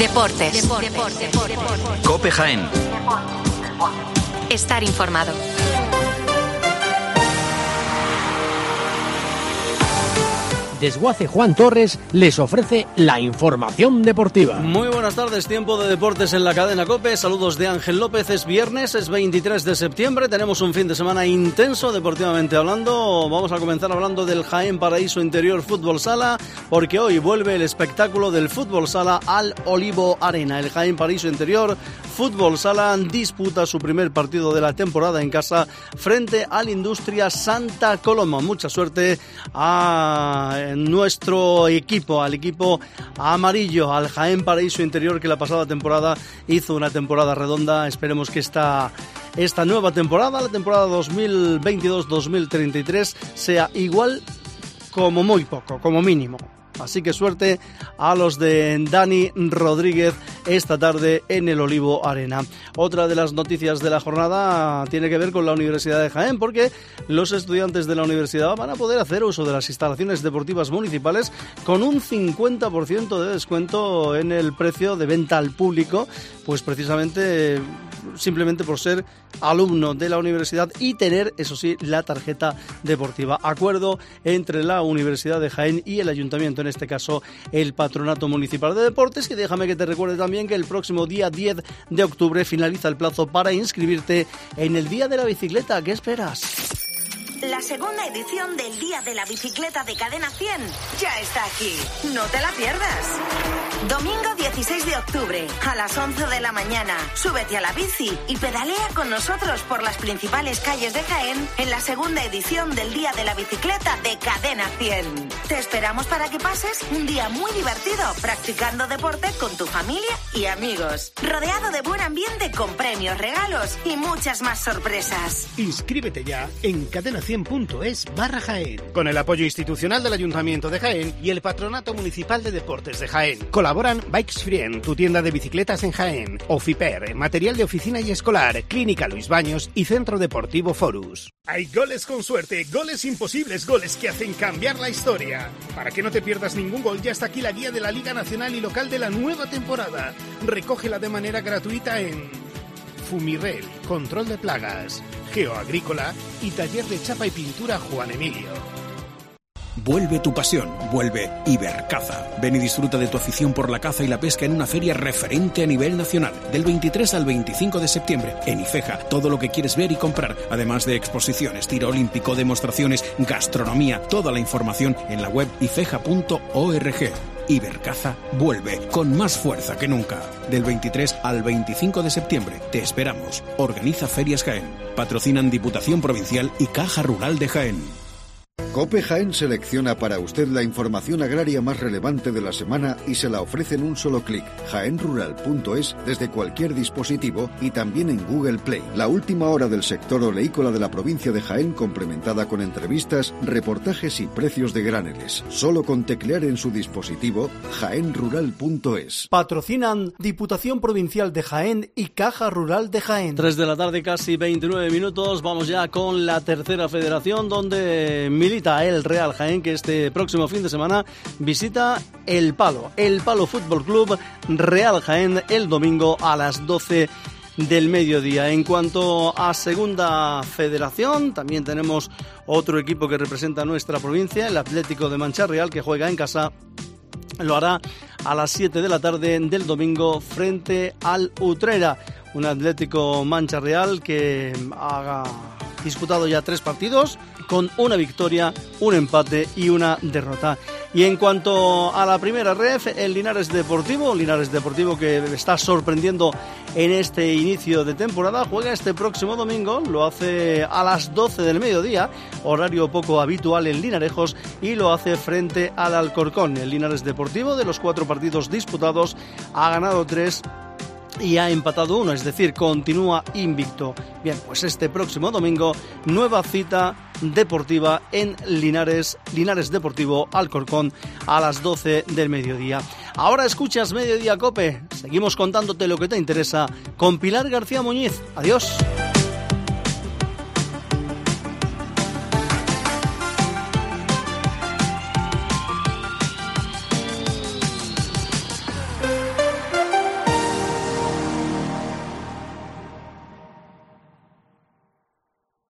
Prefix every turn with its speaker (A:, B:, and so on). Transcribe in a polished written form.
A: Deportes.
B: COPE Jaén.
A: Estar informado.
C: Desguace Juan Torres les ofrece la información deportiva.
D: Muy buenas tardes, tiempo de deportes en la cadena COPE. Saludos de Ángel López. Es viernes, es 23 de septiembre. Tenemos un fin de semana intenso deportivamente hablando. Vamos a comenzar hablando del Jaén Paraíso Interior Fútbol Sala, porque hoy vuelve el espectáculo del fútbol sala al Olivo Arena. El Jaén Paraíso Interior Fútbol Sala disputa su primer partido de la temporada en casa frente al Industria Santa Coloma. Mucha suerte a nuestro equipo, al equipo amarillo, al Jaén Paraíso Interior, que la pasada temporada hizo una temporada redonda. Esperemos que esta nueva temporada, la temporada 2022-2033, sea igual como muy poco, como mínimo. Así que suerte a los de Dani Rodríguez esta tarde en el Olivo Arena. Otra de las noticias de la jornada tiene que ver con la Universidad de Jaén, porque los estudiantes de la universidad van a poder hacer uso de las instalaciones deportivas municipales con un 50% de descuento en el precio de venta al público, pues precisamente simplemente por ser alumno de la universidad y tener, eso sí, la tarjeta deportiva. Acuerdo entre la Universidad de Jaén y el Ayuntamiento, en este caso el Patronato Municipal de Deportes. Y déjame que te recuerde también que el próximo día 10 de octubre finaliza el plazo para inscribirte en el Día de la Bicicleta. ¿Qué esperas?
E: La segunda edición del Día de la Bicicleta de Cadena 100 ya está aquí. No te la pierdas. Domingo 16 de octubre, a las 11 de la mañana. Súbete a la bici y pedalea con nosotros por las principales calles de Jaén en la segunda edición del Día de la Bicicleta de Cadena 100. Te esperamos para que pases un día muy divertido practicando deporte con tu familia y amigos. Rodeado de buen ambiente con premios, regalos y muchas más sorpresas.
F: Inscríbete ya en cadena100.es/Jaén. Con el apoyo institucional del Ayuntamiento de Jaén y el Patronato Municipal de Deportes de Jaén. Colaboran Bikes Frien, tu tienda de bicicletas en Jaén, Ofiper, material de oficina y escolar, Clínica Luis Baños y Centro Deportivo Forus. Hay goles con suerte, goles imposibles, goles que hacen cambiar la historia. Para que no te pierdas ningún gol, ya está aquí la guía de la Liga Nacional y Local de la nueva temporada. Recógela de manera gratuita en Fumirel, Control de Plagas, Geoagrícola y Taller de Chapa y Pintura Juan Emilio.
G: Vuelve tu pasión, vuelve Ibercaza. Ven y disfruta de tu afición por la caza y la pesca en una feria referente a nivel nacional. Del 23 al 25 de septiembre, en Ifeja, todo lo que quieres ver y comprar. Además de exposiciones, tiro olímpico, demostraciones, gastronomía. Toda la información en la web ifeja.org. Ibercaza vuelve con más fuerza que nunca. Del 23 al 25 de septiembre, te esperamos. Organiza Ferias Jaén. Patrocinan Diputación Provincial y Caja Rural de Jaén.
H: COPE Jaén selecciona para usted la información agraria más relevante de la semana y se la ofrece en un solo clic. jaenrural.es desde cualquier dispositivo y también en Google Play. La última hora del sector oleícola de la provincia de Jaén, complementada con entrevistas, reportajes y precios de graneles. Solo con teclear en su dispositivo jaenrural.es.
D: Patrocinan Diputación Provincial de Jaén y Caja Rural de Jaén. 3 de la tarde, casi 29 minutos. Vamos ya con la tercera federación, donde milita el Real Jaén, que este próximo fin de semana visita el Palo Fútbol Club Real Jaén el domingo a las 12 del mediodía. En cuanto a segunda federación, también tenemos otro equipo que representa a nuestra provincia, el Atlético de Mancha Real, que juega en casa. Lo hará a las 7 de la tarde del domingo frente al Utrera, un Atlético Mancha Real que ha disputado ya 3 partidos con una victoria, un empate y una derrota. Y en cuanto a la primera ref, el Linares Deportivo que está sorprendiendo en este inicio de temporada, juega este próximo domingo, lo hace a las 12 del mediodía, horario poco habitual en Linarejos, y lo hace frente al Alcorcón. El Linares Deportivo, de los 4 partidos disputados, ha ganado 3 y ha empatado 1, es decir, continúa invicto. Bien, pues este próximo domingo, nueva cita deportiva en Linares Deportivo Alcorcón a las 12 del mediodía. Ahora escuchas Mediodía COPE. Seguimos contándote lo que te interesa con Pilar García Muñiz. Adiós.